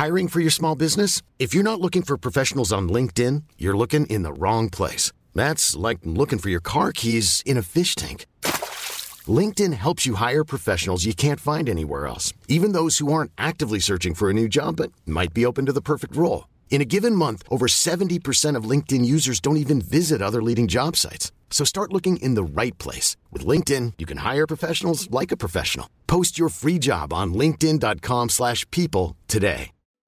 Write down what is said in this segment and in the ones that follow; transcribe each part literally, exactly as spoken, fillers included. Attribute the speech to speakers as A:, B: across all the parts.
A: Hiring for your small business? If you're not looking for professionals on LinkedIn, you're looking in the wrong place. That's like looking for your car keys in a fish tank. LinkedIn helps you hire professionals you can't find anywhere else, even those who aren't actively searching for a new job but might be open to the perfect role. In a given month, over seventy percent of LinkedIn users don't even visit other leading job sites. So start looking in the right place. With LinkedIn, you can hire professionals like a professional. Post your free job on linkedin dot com slash people today.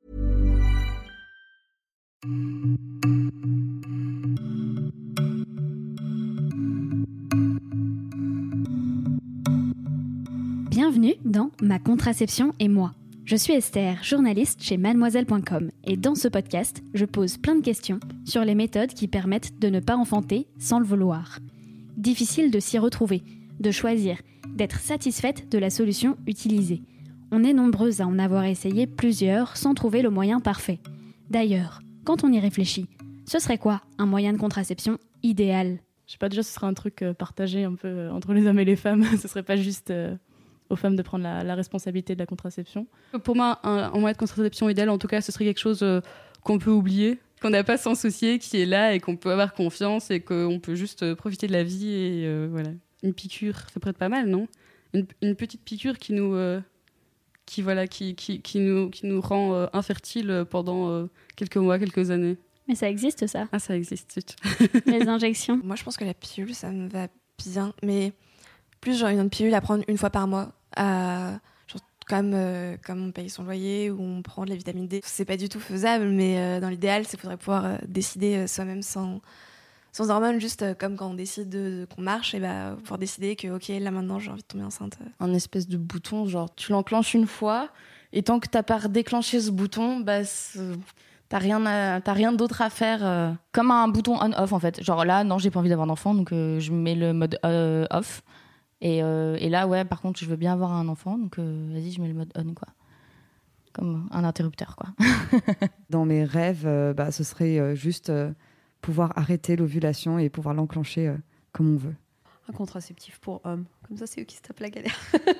B: Bienvenue dans Ma contraception et moi. Je suis Esther, journaliste chez mademoiselle point com et dans ce podcast, je pose plein de questions sur les méthodes qui permettent de ne pas enfanter sans le vouloir. Difficile de s'y retrouver, de choisir, d'être satisfaite de la solution utilisée. On est nombreuses à en avoir essayé plusieurs sans trouver le moyen parfait. D'ailleurs, quand on y réfléchit, ce serait quoi un moyen de contraception idéal ?
C: Je sais pas, déjà ce serait un truc partagé un peu entre les hommes et les femmes, ce serait pas juste... Euh... aux femmes de prendre la, la responsabilité de la contraception. Pour moi, un, un moyen de contraception idéal, en tout cas, ce serait quelque chose euh, qu'on peut oublier, qu'on n'a pas à s'en soucier, qui est là et qu'on peut avoir confiance et qu'on peut juste euh, profiter de la vie. Et euh, voilà. Une piqûre, ça pourrait être pas mal, non ? une, une petite piqûre qui nous, euh, qui, voilà, qui, qui, qui nous, qui nous rend euh, infertiles pendant euh, quelques mois, quelques années.
B: Mais ça existe, ça ?
C: Ah, ça existe.
B: Les injections ?
D: Moi, je pense que la pilule, ça me va bien, mais plus genre une pilule à prendre une fois par mois. À, genre, comme, euh, comme on paye son loyer ou on prend de la vitamine D. C'est pas du tout faisable, mais euh, dans l'idéal, il faudrait pouvoir euh, décider euh, soi-même sans, sans hormones, juste euh, comme quand on décide de, de, qu'on marche, et bah, pouvoir décider que ok, là maintenant j'ai envie de tomber enceinte.
E: Un espèce de bouton, genre tu l'enclenches une fois, et tant que t'as pas déclenché ce bouton, bah, t'as rien, à, t'as rien d'autre à faire. Euh, comme un bouton on-off en fait. Genre là, non, j'ai pas envie d'avoir d'enfant, donc euh, je mets le mode euh, off. Et, euh, et là, ouais, par contre, je veux bien avoir un enfant, donc euh, vas-y, je mets le mode on, quoi. Comme un interrupteur, quoi.
F: Dans mes rêves, euh, bah, ce serait euh, juste euh, pouvoir arrêter l'ovulation et pouvoir l'enclencher euh, comme on veut.
G: Un contraceptif pour hommes. Comme ça, c'est eux qui se tapent la galère.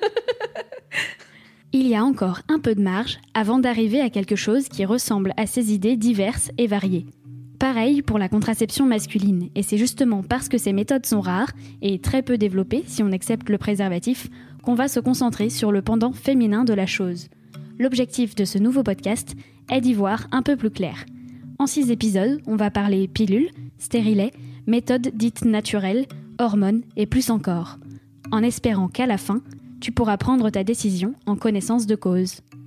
B: Il y a encore un peu de marge avant d'arriver à quelque chose qui ressemble à ces idées diverses et variées. Pareil pour la contraception masculine, et c'est justement parce que ces méthodes sont rares et très peu développées, si on accepte le préservatif, qu'on va se concentrer sur le pendant féminin de la chose. L'objectif de ce nouveau podcast est d'y voir un peu plus clair. En six épisodes, on va parler pilules, stérilets, méthodes dites naturelles, hormones et plus encore. En espérant qu'à la fin, tu pourras prendre ta décision en connaissance de cause.